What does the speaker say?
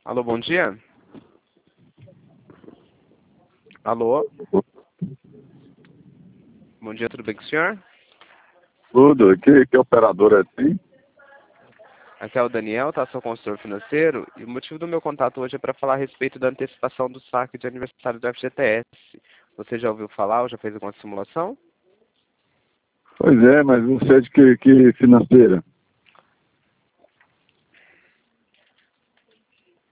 Alô, bom dia. Alô, bom dia, tudo bem com o senhor? Tudo, que operador é assim? Aqui é o Daniel, tá? Sou consultor financeiro e o motivo do meu contato hoje é para falar a respeito da antecipação do saque de aniversário do FGTS. Você já ouviu falar ou já fez alguma simulação? Pois é, mas você é de que financeira?